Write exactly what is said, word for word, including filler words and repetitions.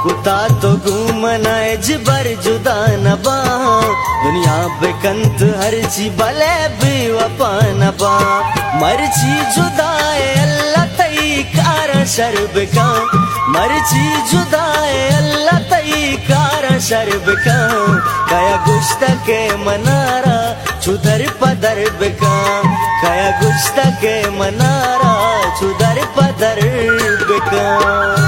कुता तो घूमना जिबर जुदा न बा दुनिया बेकंत हर ची भले भी वफा न बा मर्ची जुदाए अल्लाह तई कार शर्ब का मर्ची जुदाए अल्लाह तई कार शर्ब का कया गुश्त के मनारा चुदर पदर बिका कया गुश्त के मनारा चुदर पदर बिका।